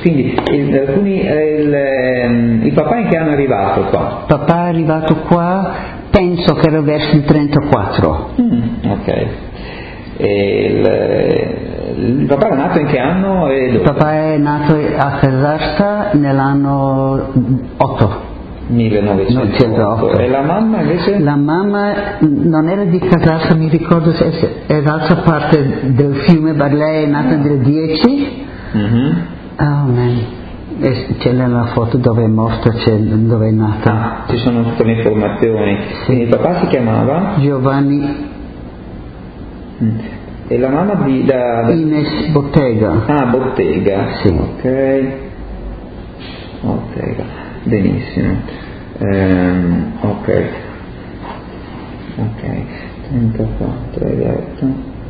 Quindi il papà in che anno è arrivato qua? Papà è arrivato qua, penso che era verso il 34. Ok. Il papà è nato in che anno e dove? Papà è nato a Casarsa nell'anno 8. 1908. E la mamma invece? La mamma non era di Casarsa, mi ricordo se è dall'altra parte del fiume, ma lei è nata nel 10. Oh man, c'è nella foto dove è morta, c'è dove è nata. Ci sono tutte le informazioni. Sì. Quindi il papà si chiamava? Giovanni. E la mamma Ines Bottega. Bottega. Sì. Ok. Bottega. Benissimo. Ok. 34 hai detto.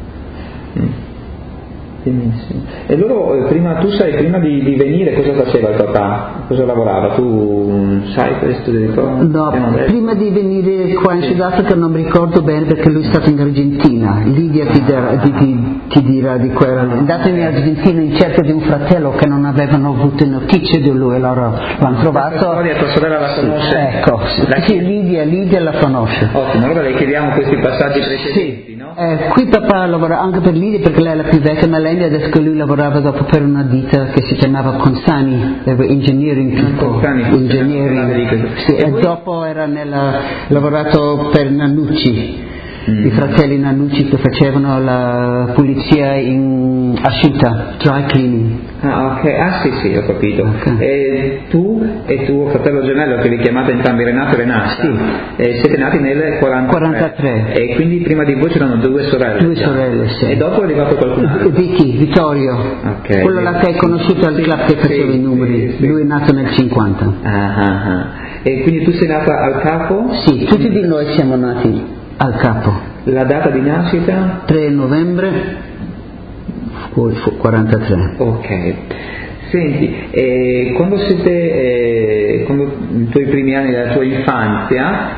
Benissimo. E loro prima di venire cosa faceva il papà? Cosa lavorava? Tu sai questo di ricordo? No, prima di venire qua in Sudafrica non mi ricordo bene perché lui è stato in Argentina. Lidia ti dirà di quello. È andato in Argentina in cerca di un fratello che non avevano avuto notizie di lui, allora l'hanno trovato. Storia, tua sorella la conosce? Ecco, sì, Lidia la conosce. Ottimo, allora le chiediamo questi passaggi precedenti, no? Qui papà lavora anche per Lidia perché lei è la più vecchia, ma lei mi ha detto che lui lavorava dopo per una ditta che si chiamava Consani, engineering people. Engineering. Sì, e dopo era lavorato per Nannucci, i fratelli Nannucci che facevano la pulizia in asciutta, dry cleaning. Ok, sì, ho capito. Okay. E tu e tuo fratello gemello che vi chiamate entrambi Renato e Renata, siete nati nel 43. E quindi prima di voi c'erano due sorelle? Due sorelle, sì. E dopo è arrivato qualcun altro? Vittorio, okay. Quello là che hai conosciuto al club che faceva i numeri, lui è nato nel 50. E quindi tu sei nata al Capo? Sì, tutti di noi siamo nati al Capo. La data di nascita? 3 novembre 43. Ok. Senti, quando i tuoi primi anni della tua infanzia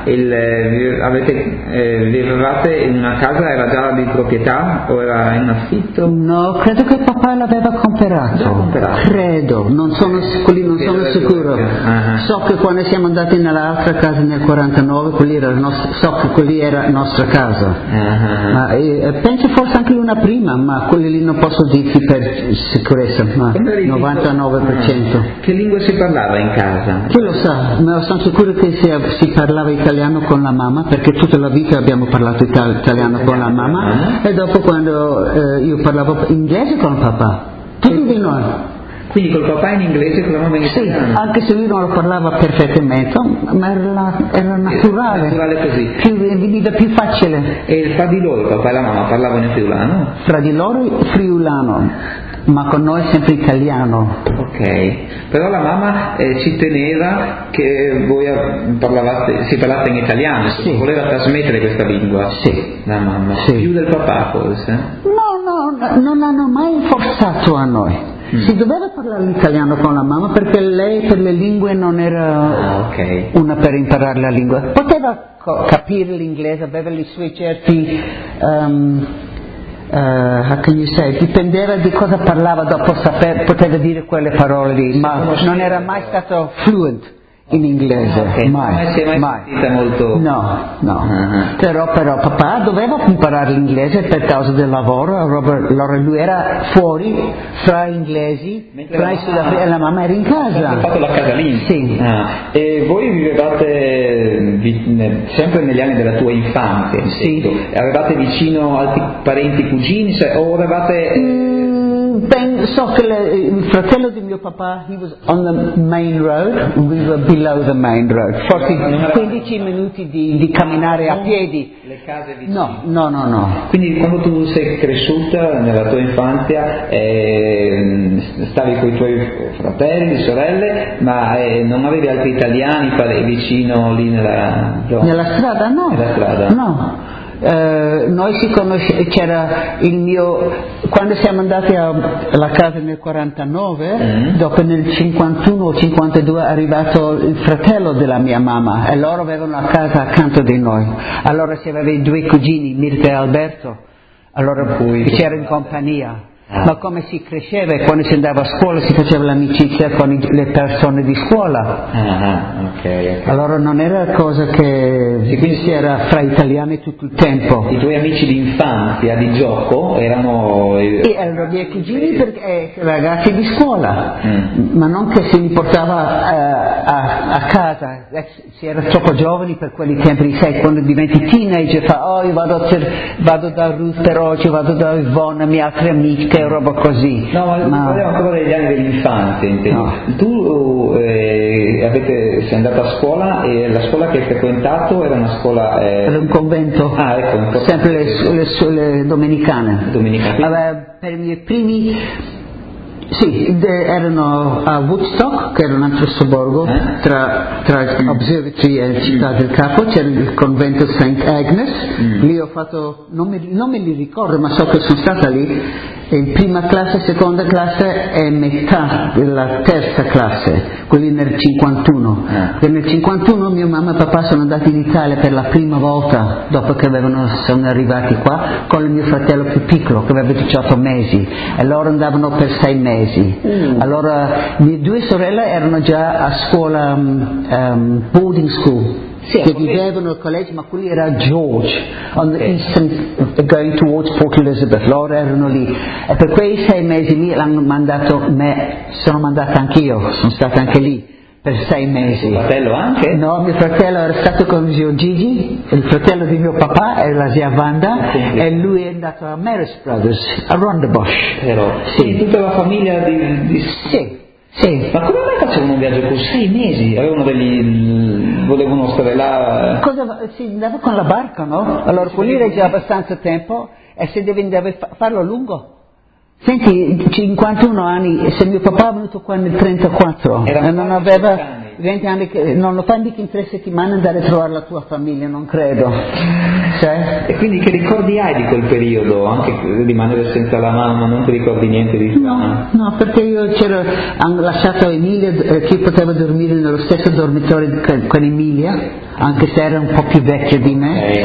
vivevate in una casa, era già di proprietà o era in affitto? No, credo che papà l'aveva comprato. Credo, non sono sicuro. So che quando siamo andati nell'altra casa nel 49, so che quelli era nostra casa. Ma, penso forse anche una prima, ma quelli lì non posso dirti per sicurezza, ma 99%. Che lingua si parlava in casa? Chi lo sa, ma sono sicuro che si parlava italiano con la mamma, perché tutta la vita abbiamo parlato italiano con la mamma, e dopo quando io parlavo inglese con il papà, tutti di noi. Quindi col papà in inglese e con la mamma in italiano? Sì, anche se lui non lo parlava perfettamente, ma era naturale. Naturale così. Veniva più facile. E fra di loro il papà e la mamma parlavano in friulano? Fra di loro friulano, ma con noi sempre italiano. Ok, però la mamma ci teneva che voi si parlasse in italiano, sì. Voleva trasmettere questa lingua? Sì. La mamma? Sì. Più del papà forse? No, non hanno mai forzato a noi. Si doveva parlare l'italiano con la mamma perché lei per le lingue non era una per imparare la lingua. Poteva capire l'inglese, aveva i suoi certi... how can you say? Dipendeva di cosa parlava, dopo poteva dire quelle parole lì, ma non era mai stato fluent in inglese, mai. Sentita molto... No. Però papà doveva imparare l'inglese per causa del lavoro, allora lui era fuori fra inglesi, fra i sudafricani, e la mamma era in casa. Ha fatto la casalinga? Sì. E voi vivevate sempre negli anni della tua infanzia? Sì. Avevate vicino altri parenti, cugini, o avevate... So che il fratello di mio papà, he was on the main road, we were below the main road, forse 15 minuti di camminare a piedi. Le case vicine? No. Quindi quando tu sei cresciuta nella tua infanzia stavi con i tuoi fratelli, sorelle, ma non avevi altri italiani vicino lì nella zona? Nella strada? No. Nella strada? No. Noi c'era quando siamo andati alla casa nel 49, dopo nel 51 o 52 è arrivato il fratello della mia mamma e loro avevano la casa accanto di noi, allora si aveva i due cugini, Mirka e Alberto, allora c'era in compagnia. ma come si cresceva e quando si andava a scuola si faceva l'amicizia con le persone di scuola. Okay. Allora non era cosa che si era fra italiani tutto il tempo. I tuoi amici di infanzia, di gioco, erano i miei cugini perché ragazzi di scuola, ma non che si li portava a casa, si era troppo giovani per quelli tempi, sai, quando diventi teenager io vado da Ruth per oggi, vado da Ivona, mie altre amiche, roba così. No, ma parliamo ancora degli anni dell'infanzia, intendi? No. Tu sei andato a scuola e la scuola che hai frequentato era una scuola... Era un convento, ecco, sempre le domenicane. Per i miei primi... Sì, erano a Woodstock, che era un altro sobborgo, tra Observatory e Città del Capo, c'era il convento St. Agnes, lì ho fatto, non me li ricordo, ma so che sono stata lì, in prima classe, seconda classe e metà della terza classe, quelli nel 51. E nel 51 mia mamma e papà sono andati in Italia per la prima volta, dopo che sono arrivati qua, con il mio fratello più piccolo, che aveva 18 mesi, e loro andavano per 6 mesi. Allora mie 2 sorelle erano già a scuola boarding school, che vivevano al collegio, ma quelli era George, on the eastern, going towards Port Elizabeth. Loro erano lì e per quei 6 mesi lì l'hanno mandato me, sono mandata anch'io, sono stata anche lì per 6 mesi. Tuo fratello anche? No, mio fratello era stato con zio Gigi, il fratello di mio papà era la zia Wanda, e lui è andato a Marist Brothers, a Rondebosch. Però, sì, tutta la famiglia di... Sì. Ma come mai facevano un viaggio con 6 mesi? Volevano stare là? Si andava con la barca, no? Allora quelli era già abbastanza tempo e se deve farlo lungo. Senti, 51 anni, se mio papà è venuto qua nel 34 e non aveva 20 anni, non lo fai mica in 3 settimane andare a trovare la tua famiglia, non credo. Cioè? E quindi che ricordi hai di quel periodo? Anche rimanere senza la mamma, non ti ricordi niente di No, perché io hanno lasciato Emilia, che poteva dormire nello stesso dormitorio con Emilia, anche se era un po' più vecchia di me,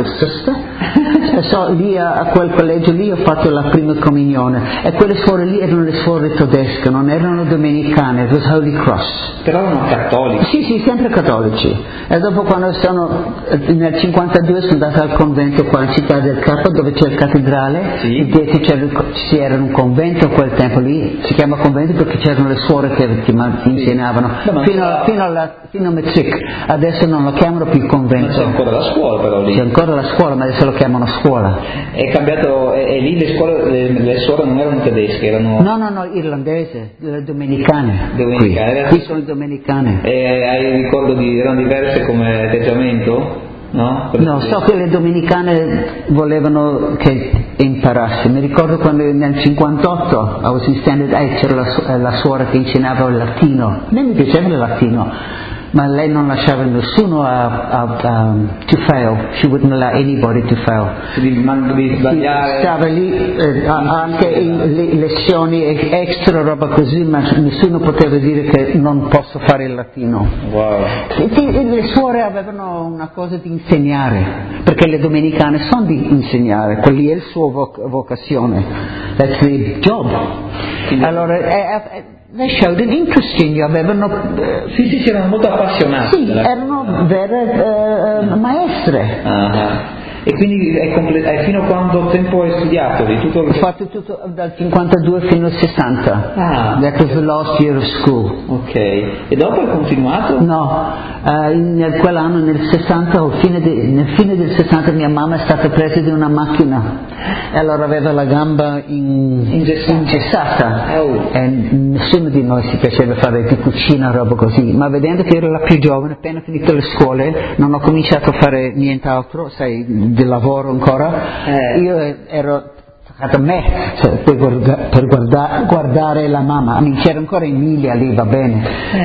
lì a quel collegio lì ho fatto la prima comunione e quelle suore lì erano le suore tedesche, non erano domenicane, it was Holy Cross. Però erano cattolici? Sì, sempre cattolici. E dopo quando nel 52 sono andata al convento qua in Città del Capo dove c'è la cattedrale, c'era un convento a quel tempo lì, si chiama convento perché c'erano le suore che insegnavano, fino a Metric. Adesso non lo chiamano più convento. Ma c'è ancora la scuola però lì? C'è ancora la scuola, ma adesso lo chiamano scuola. È cambiato, e lì le suore non erano tedesche, erano... No, irlandese, le domenicane. Qui sono domenicane. E hai ricordo erano diverse come atteggiamento? No? No, so che le domenicane volevano che imparassi. Mi ricordo quando nel 58 I was in Standard 8 c'era la suora che insegnava il latino. A me mi piaceva il latino, ma lei non lasciava nessuno to fail. She wouldn't allow anybody to fail. Stava lì anche in lezioni extra, roba così, ma nessuno poteva dire che non posso fare il latino. Wow. Le suore avevano una cosa di insegnare, perché le domenicane sono di insegnare, quella è la sua vocazione. That's the job. Allora they showed an interest in you, avevano... Sì, erano molto appassionati. Sì, erano vere maestre. E quindi fino a quanto tempo hai studiato? Ho fatto tutto dal 52 fino al 60. That was the last year of school. Ok. E dopo hai continuato? No, in quell'anno, nel 60, nel fine del 60 mia mamma è stata presa di una macchina e allora aveva la gamba ingessata e nessuno di noi si piaceva fare di cucina, roba così, ma vedendo che ero la più giovane, appena finito le scuole, non ho cominciato a fare nient'altro, sai, di lavoro ancora, io ero a me per guardare la mamma, c'era ancora Emilia lì, va bene.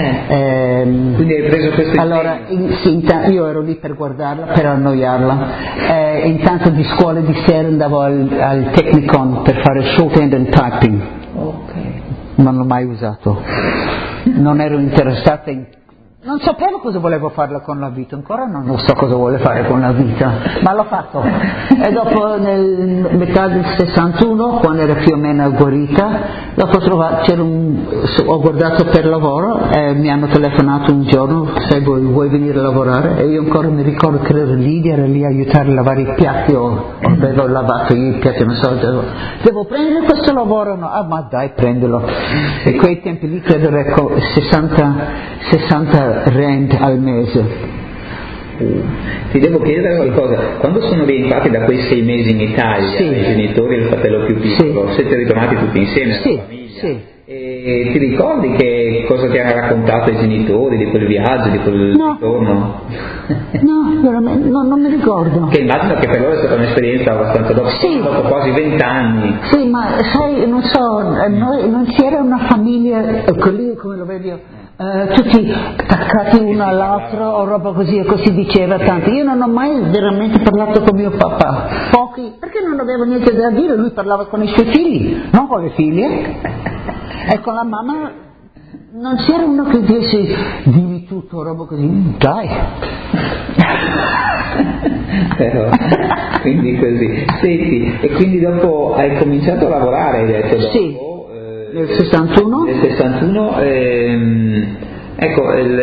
Quindi hai preso questo allora io ero lì per guardarla, per annoiarla, intanto di scuola di sera andavo al Technicon per fare shorthand and typing. Non l'ho mai usato, non ero interessata in Non sapevo cosa volevo fare con la vita, ancora non so cosa vuole fare con la vita, ma l'ho fatto. E dopo nel metà del 61, quando era più o meno guarita, dopo ho guardato per lavoro e mi hanno telefonato un giorno, se vuoi venire a lavorare, e io ancora mi ricordo che ero lì a aiutare a lavare i piatti, o avevo lavato i piatti, non so, devo prendere questo lavoro, no? Ah, ma dai, prendilo. E quei tempi lì credo era 60 rand al mese. Ti devo chiedere qualcosa, quando sono rientrati da quei 6 mesi in Italia, i genitori e il fratello più piccolo, siete ritornati tutti insieme alla famiglia? Sì. E ti ricordi che cosa ti hanno raccontato i genitori di quel viaggio, di quel ritorno? No, veramente, non mi ricordo. Che immagino che per loro è stata un'esperienza abbastanza dopo quasi 20 anni. Sì, ma sai, non so, noi non c'era una famiglia, lì come lo vedi io, tutti attaccati uno all'altro o roba così, e così diceva tanto. Io non ho mai veramente parlato con mio papà, pochi, perché non avevo niente da dire, lui parlava con i suoi figli, non con le figlie. E con la mamma non c'era uno che disse dimmi tutto, roba così, dai. Però, quindi così. Senti, e quindi dopo hai cominciato a lavorare, hai detto dopo? Sì, nel 61. Nel 61, ecco,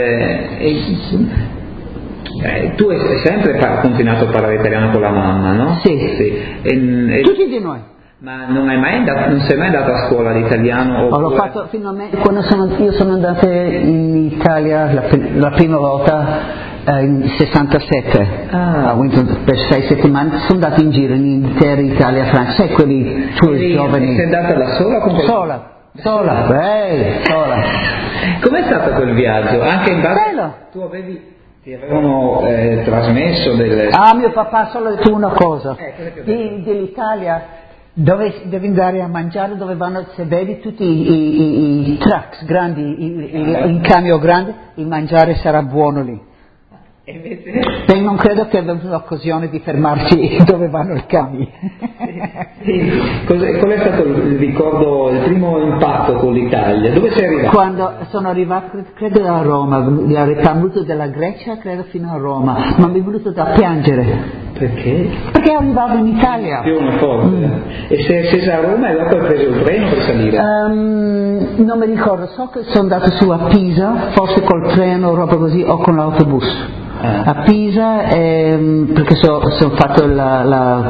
tu hai sempre continuato a parlare italiano con la mamma, no? Sì. Tutti di noi. Ma non sei mai andato a scuola di italiano? L'ho fatto finalmente quando io sono andata in Italia la prima volta in 67 a Winton per 6 settimane, sono andato in giro in intera Italia, Francia, sai quelli tuoi giovani. Sei andata da sola o con qualcuno? Sola. Com'è stato quel viaggio? Anche in base tu ti avevano trasmesso delle... mio papà solo ha detto una cosa dell'Italia. Dove devi andare a mangiare, dove vanno, se vedi tutti i trucks grandi, i camion grandi, il mangiare sarà buono lì. E invece? E non credo che abbia l'occasione di fermarci dove vanno i camion. Sì. Qual è stato il ricordo, il primo impatto con l'Italia? Dove sei arrivato? Quando sono arrivato, credo a Roma, la Repubblica della Grecia, credo fino a Roma, ma mi è venuto da piangere. Perché? Perché arrivavo in Italia. Più una forte. E sei scesa a Roma e dopo hai preso il treno per salire? Non mi ricordo, so che sono andato su a Pisa, forse col treno o roba così, o con l'autobus. A Pisa, perché sono fatto la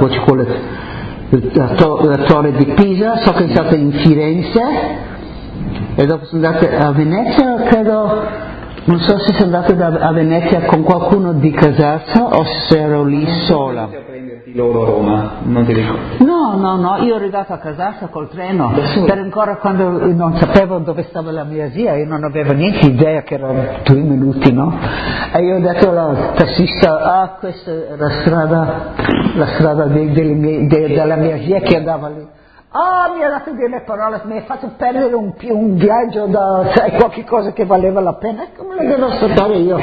torre di Pisa, so che sono stato in Firenze e dopo sono andato a Venezia, credo. Non so se sono andato a Venezia con qualcuno di Casazza o se ero lì sola. Non a prenderti loro a Roma, non ti ricordo? No, io ero arrivato a Casazza col treno, per ancora quando non sapevo dove stava la mia zia, io non avevo niente idea che erano 2 minuti, no? E io ho detto al tassista, questa è la strada della mia zia che andava lì. Mi ha dato delle parole, mi ha fatto perdere un viaggio sai, qualche cosa che valeva la pena, come lo devo aspettare io?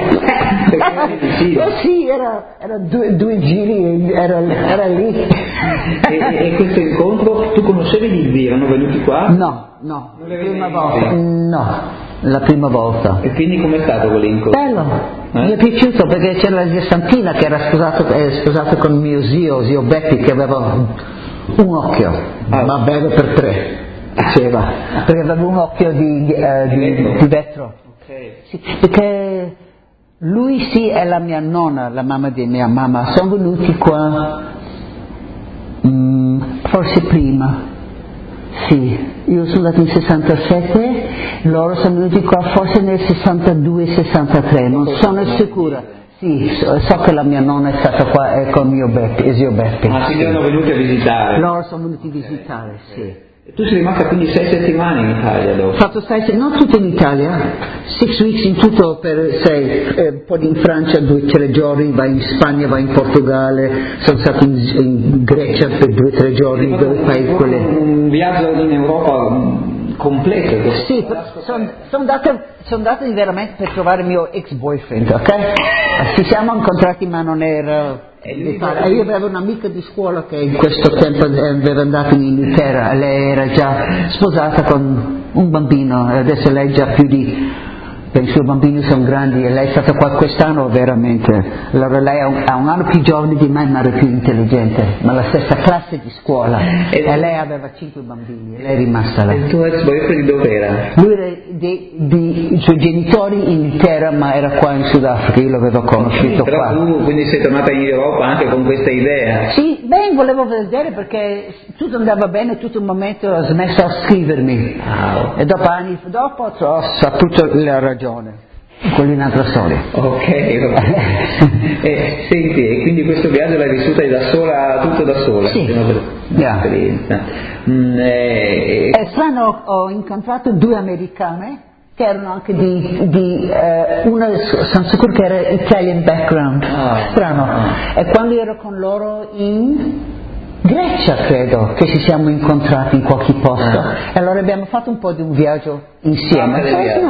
Sì, era due giri, era lì. E questo incontro, tu conoscevi gli zii, erano venuti qua? No, la prima volta. E quindi com'è stato quell'incontro? Bello, mi è piaciuto perché c'era la zia Santina che era sposata con mio zio Beppe, che aveva un occhio, ma bello per 3, diceva, perché aveva un occhio di vetro. Okay. Sì, perché lui e la mia nonna, la mamma di mia mamma, sono venuti qua forse prima. Sì, io sono andato in 67, loro sono venuti qua forse nel 62-63, non sono sicura. Sì, so che la mia nonna è stata qua con mio zio Beppe. Ma quindi erano venuti a visitare? Loro sono venuti a visitare, sì. E tu sei rimasta quindi 6 settimane in Italia dopo? Ho fatto 6 settimane, non tutto in Italia, 6 weeks in tutto per 6, poi in Francia 2-3 giorni, vai in Spagna, vai in Portogallo, sono stato in Grecia per 2-3 giorni, dove fai quelle... Un viaggio in Europa completo. Sì, sono andata veramente per trovare il mio ex boyfriend, ok? Ci siamo incontrati ma non era... Io avevo un'amica di scuola che in questo tempo aveva andato in Inghilterra, lei era già sposata con un bambino, adesso lei è già più di i suoi bambini sono grandi e lei è stata qua quest'anno veramente, allora lei ha un anno più giovane di me ma era più intelligente, ma la stessa classe di scuola e lei aveva 5 bambini e lei è rimasta là. E il tuo ex boyfriend dove era? Lui era i suoi genitori in Inghilterra ma era qua in Sudafrica, io l'avevo conosciuto però qua. Tu quindi sei tornata in Europa anche con questa idea? Sì, beh, volevo vedere perché tutto andava bene, tutto un momento ho smesso a scrivermi e dopo anni dopo ho saputo la ragione. Quella è un'altra storia. Ok. Senti, e quindi questo viaggio l'hai vissuta da sola, tutto da sola? Sì. Un'esperienza. È strano, ho incontrato 2 americane che erano anche una sono sicuro che era Italian background, strano. E quando ero con loro in Grecia credo che ci siamo incontrati in qualche posto e allora abbiamo fatto un po' di un viaggio insieme.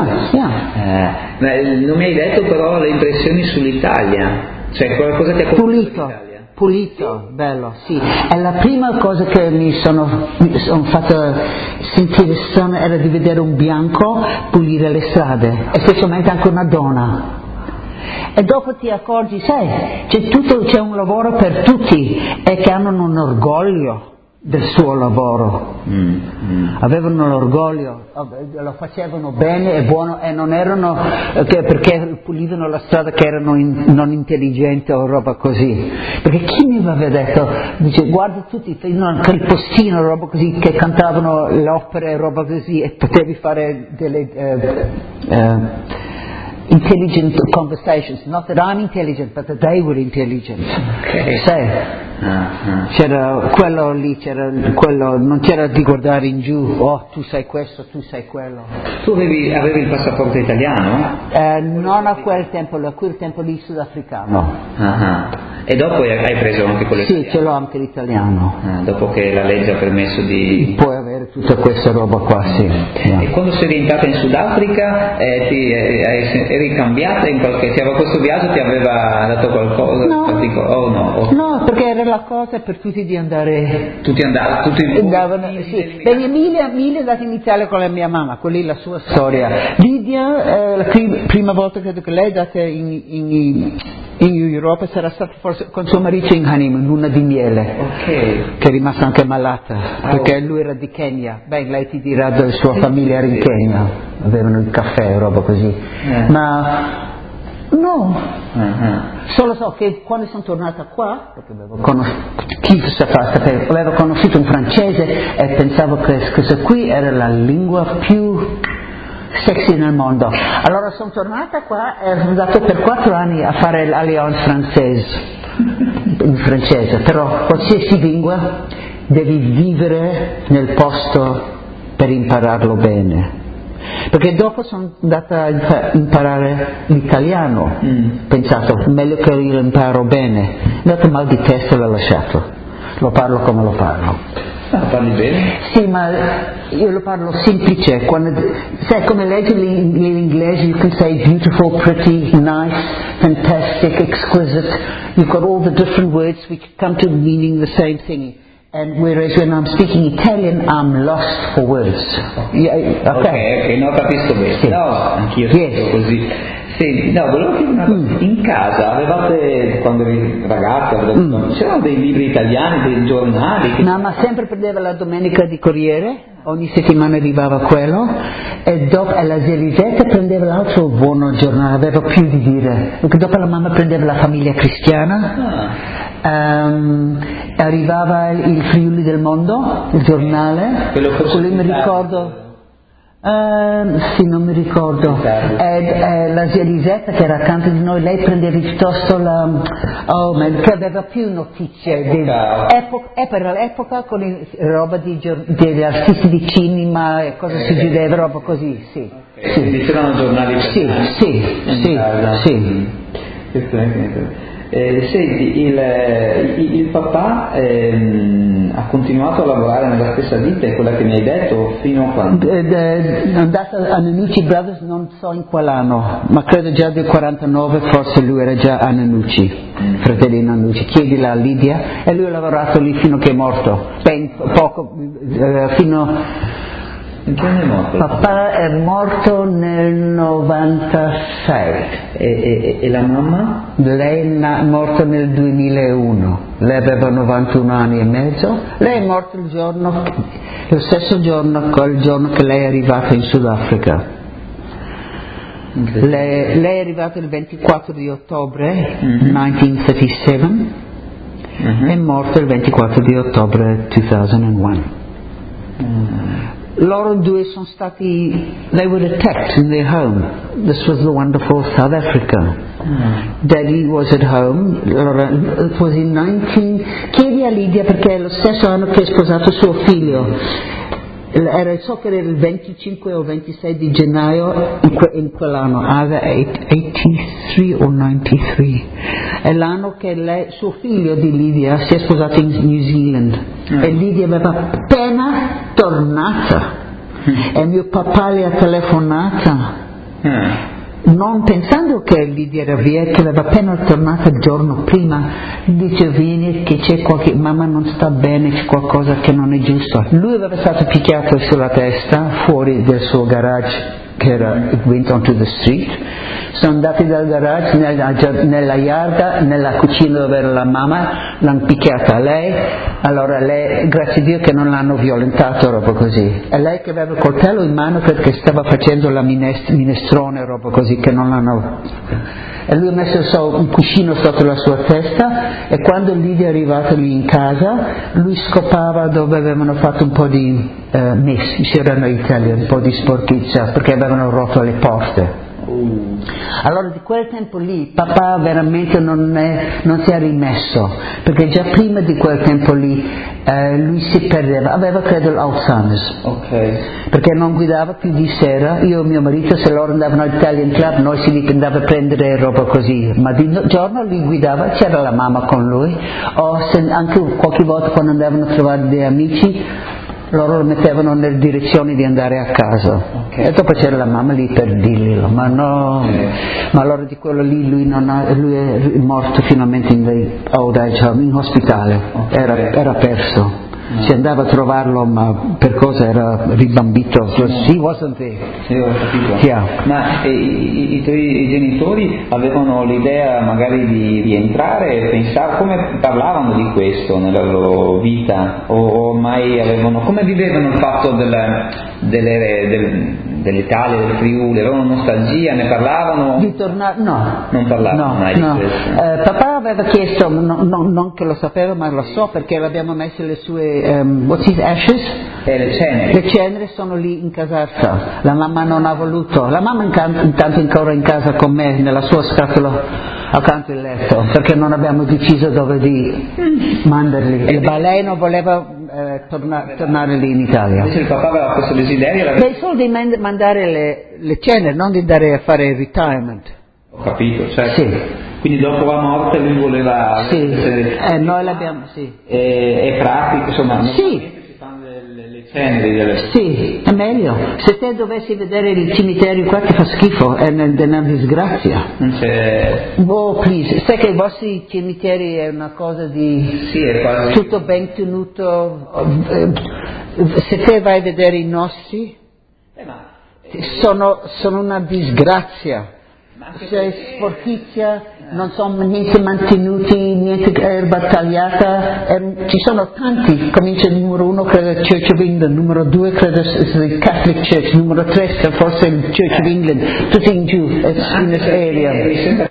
Non mi hai detto però le impressioni sull'Italia, cioè qualcosa che ha pulito, bello, sì. E la prima cosa che mi sono fatta sentire strana era di vedere un bianco pulire le strade, e specialmente anche una donna. E dopo ti accorgi, sai, c'è un lavoro per tutti e che hanno un orgoglio del suo lavoro. Avevano l'orgoglio, lo facevano bene e buono e non erano perché pulivano la strada che erano non intelligenti o roba così. Perché chi mi aveva detto, dice guarda tutti, anche il postino, roba così, che cantavano le opere e roba così e potevi fare delle intelligent conversations, not that I'm intelligent, but that they were intelligent. Okay. Sai? C'era quello lì, non c'era di guardare in giù, tu sei questo, tu sei quello. Tu avevi il passaporto italiano? Non a quel tempo lì sudafricano. E dopo hai preso anche quello italiano? Sì, ce l'ho anche l'italiano. Dopo che la legge ha permesso di... Puoi avere tutta questa roba qua, sì. E quando sei rientrata in Sudafrica eri cambiata in qualche... questo viaggio ti aveva dato qualcosa? No. No, perché era la cosa per tutti di andare... Tutti andavano? Sì. Beh, Emilia è andata in Italia con la mia mamma, quella è la sua storia. Lidia, la prima volta credo che lei è andata in Europa sarà stata forse con suo marito in honeymoon, luna di miele, che è rimasta anche malata, perché lui era di Kenya. Beh, lei ti dirà della sua famiglia era in Kenya, avevano il caffè e roba così. Ma no, solo so che quando sono tornata qua, perché avevo conosciuto un francese e pensavo che questa qui era la lingua più sexy nel mondo. Allora sono tornata qua e sono andato per 4 anni a fare l'Alliance Française in francese, però qualsiasi lingua devi vivere nel posto per impararlo bene, perché dopo sono andata a imparare l'italiano, pensato meglio che lo imparo bene, mi ha dato mal di testa e l'ho lasciato, lo parlo come lo parlo. Parli bene? Sì, ma io lo parlo semplice, sai come leggi l'inglese, you can say beautiful, pretty, nice, fantastic, exquisite, you've got all the different words which come to meaning the same thing. And whereas when I'm speaking Italian, I'm lost for words. Ok, no, capisco bene. Sì. No, anch'io sono così. Sì, no, volevo chiedere una cosa. In casa avevate, quando eri ragazza, c'erano dei libri italiani, dei giornali? Mamma sempre prendeva la domenica di Corriere, ogni settimana arrivava quello, e dopo la zia Lisetta prendeva l'altro buono giornale, aveva più di dire, perché dopo la mamma prendeva la Famiglia Cristiana. Arrivava il Friuli del Mondo, il giornale, quello mi ricordo. Sì, non mi ricordo. La zia Lisetta che era accanto di noi, lei prendeva piuttosto che aveva più notizie per l'epoca con roba degli artisti di cinema e cosa succedeva, roba così, sì. Quindi c'erano giornali? Sì. Senti, il papà ha continuato a lavorare nella stessa ditta, è quella che mi hai detto, fino a quando? È andato a Nanucci Brothers, non so in quell'anno, ma credo già del 49, forse lui era già a Nanucci, fratelli Nanucci. Chiedila a Lidia, e lui ha lavorato lì fino a che è morto, In che anno è morto? Papà è morto nel 96. E la mamma? Lei è morta nel 2001. Lei aveva 91 anni e mezzo. Lei è morta lo stesso giorno, quel giorno che lei è arrivata in Sudafrica. Lei è arrivata il 24 di ottobre 1937 è morta il 24 di ottobre 2001. Loro due sono stati, they were attacked in their home. This was the wonderful South Africa. Daddy was at home. Allora, it was in 19, chiedi a Lidia perché è lo stesso anno che ha sposato suo figlio. So che era il 25 o 26 di gennaio in quell'anno, either 83 o 93. È l'anno che suo figlio di Lidia si è sposato in New Zealand e Lidia aveva appena tornata e mio papà le ha telefonata non pensando che Lidia era via, che aveva appena tornata il giorno prima. Dice: vieni che c'è mamma non sta bene, c'è qualcosa che non è giusto. Lui aveva stato picchiato sulla testa fuori del suo garage che era went onto the street. Sono andati dal garage nella yarda, nella cucina dove era la mamma, l'hanno picchiata lei. Allora lei, grazie a Dio che non l'hanno violentato, roba così. E lei che aveva il coltello in mano perché stava facendo la minestrone, roba così, che non l'hanno. E lui ha messo un cuscino sotto la sua testa e quando Lidia è arrivata lì in casa, lui scopava dove avevano fatto un po' di c'erano in Italia un po' di sporchizia perché avevano rotto le porte. Allora di quel tempo lì papà veramente non si è rimesso, perché già prima di quel tempo lì lui si perdeva, aveva credo l'Alzheimer's, perché non guidava più di sera. Io e mio marito, se loro andavano all'Italian Club, noi si andava a prendere roba così, ma di giorno lui guidava, c'era la mamma con lui, o anche qualche volta quando andavano a trovare dei amici loro lo mettevano nelle direzioni di andare a casa e dopo c'era la mamma lì per dirglielo, ma allora di quello lì lui è morto finalmente in old age home, in ospedale, era perso. Si andava a trovarlo, ma per cosa era ribambito? He wasn't there. Sì, ho capito. Ma i tuoi genitori avevano l'idea magari di rientrare, come parlavano di questo nella loro vita? O mai come vivevano il fatto dell'Italia, del Friuli? Avevano nostalgia, ne parlavano? Di tornare? No. Non parlavano mai di questo? Papà aveva chiesto, non che lo sapeva, ma lo so perché l'abbiamo messo le sue what's his ashes? Le ceneri. Le ceneri sono lì in casarsa. La mamma non ha voluto. La mamma intanto ancora in casa con me nella sua scatola accanto al letto, perché non abbiamo deciso dove di mandarli. Ma lei non voleva tornare lì in Italia. Invece il papà aveva questo desiderio? Solo di mandare le ceneri, non di andare a fare il retirement. Ho capito, certo. Sì. Quindi dopo la morte lui voleva... Sì, noi l'abbiamo, sì. È pratico, insomma... Sì. Si fanno le ceneri Sì, è meglio. Se te dovessi vedere il cimitero qua ti fa schifo, è una disgrazia. Non c'è... Oh, please. Sai che i vostri cimiteri è una cosa di... Sì, è quasi... tutto ben tenuto. Se te vai a vedere i nostri, sono una disgrazia. C'è sporchizia, non sono niente mantenuti, niente erba tagliata, ci sono tanti, comincia il numero 1 credo Church of England, numero 2 credo il Catholic Church, numero 3 forse il Church of England, tutti in giù, in this area.